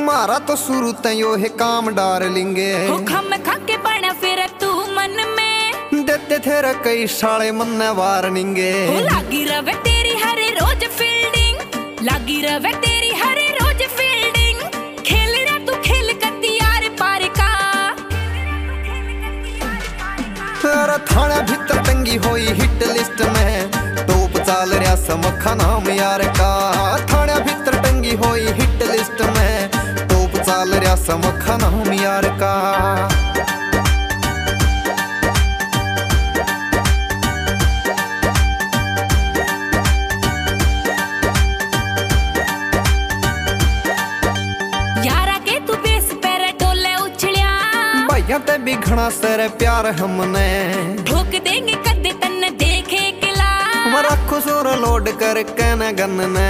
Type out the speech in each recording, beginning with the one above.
मारा तो शुरू तयो है काम डार्लिंगे हो खम खाके बना फिर तू मन में देते थे रे कई साले मन ने वार्निंगे हो लागी रवे तेरी हर रोज फील्डिंग लागी रवे तेरी हर रोज फील्डिंग खेल रहा तू खेल कती यार पार का तेरा थाना भीतर टंगी हुई हिट लिस्ट में टॉप चाल रहा समखा नाम यार का थाना भीतर टंगी हुई हिट लिस्ट में टॉप चाल रहा समखा नाम यार का यारा के तू बेस पैर डोले उछलिया भैया ते भी घना सर प्यार हमने ठोक देंगे कदे तन देखे किला हमारा खुसुर लोड कर कहने गन ने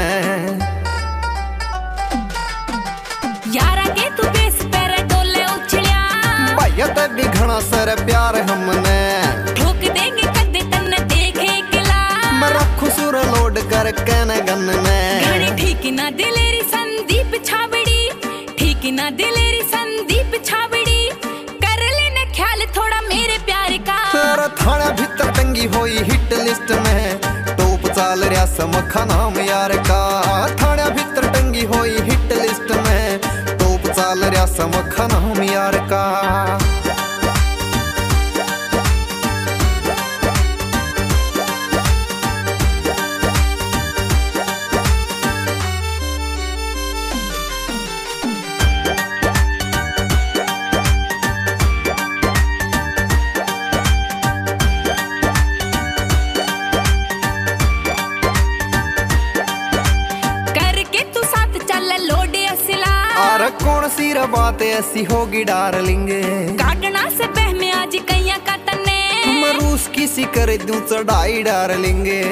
यारा के तू बेस पैर डोले उछलिया भैया ते भी घना सर प्यार हमने ठोक देंगे कदे तन देखे किला मेरा खुसुर लोड कर कहने गन ने घड़ी ठीक ना दिलेरी संदीप छाबड़ी ठीक ना दिलेरी संदीप छाबड़ी कर लेना ख्याल थोड़ा मेरे प्यार का तेरा थाना भीतर टंगी हुई हिट लिस्ट में टॉप चाल रहा समखा नाम यार का थाना भीतर टंगी हुई हिट लिस्ट में टॉप चाल रहा समखा नाम यार का और कौन सी बात ऐसी होगी डार्लिंगे काटना से बहमे आज कैया का तने मरूस किसी करे दूं चढ़ाई डार्लिंगे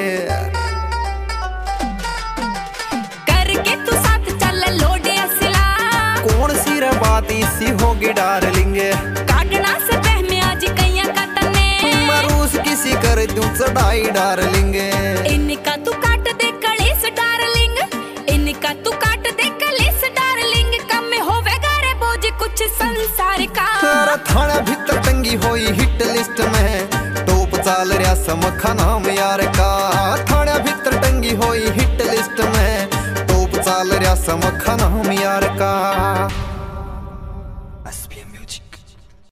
करके तू साथ चल लोडे असला कौन सी बात ऐसी होगी डार्लिंगे काटना से बहमे आज कैया का तने मरूस किसी करे दूं चढ़ाई डार्लिंगे इनका तू काट दे कलेस डार्लिंग इनका तू काट दे कलेस डार्लिंग कम होवेगा रे बोझ कुछ संसार का तेरा थाना भीतर टंगी हुई हिट लिस्ट में टॉप चाल रहा समखा नाम यार का थाना भीतर टंगी हुई हिट लिस्ट में टॉप चाल रहा समखा नाम